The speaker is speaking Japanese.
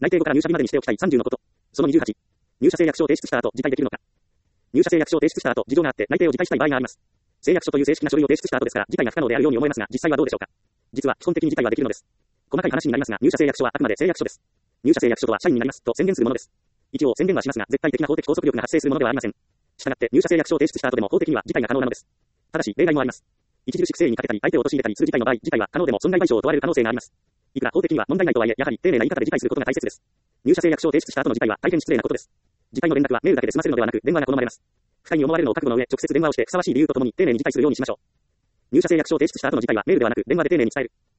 内定後から入社日までにしておきたい30のこと。その28。入社誓約書を提出した後、辞退できるのか。入社誓約書を提出した後、事情があって内定を辞退したい場合があります。誓約書という正式な書類を提出した後ですから、辞退が不可能であるように思えますが、実際はどうでしょうか。実は基本的に辞退はできるのです。細かい話になりますが、入社誓約書はあくまで誓約書です。入社誓約書とは社員になりますと宣言するものです。一応宣言はしますが、絶対的な法的拘束力が発生するものではありません。したがって入社誓約書を提出した後でも法的には辞退が可能なのです。ただし例外もあります。著しく誠意に欠けたり相手を陥れたりする辞退の場合、辞退は可能でも損害賠償を問われる可能性があります。いくら法的には問題ないとはいえ、やはり丁寧な言い方で辞退することが大切です。入社誓約書を提出した後の辞退は大変失礼なことです。辞退の連絡はメールだけで済ませるのではなく、電話が好まれます。不快に思われるのを覚悟の上、直接電話をしてふさわしい理由とともに丁寧に辞退するようにしましょう。入社誓約書を提出した後の辞退はメールではなく電話で丁寧に伝える。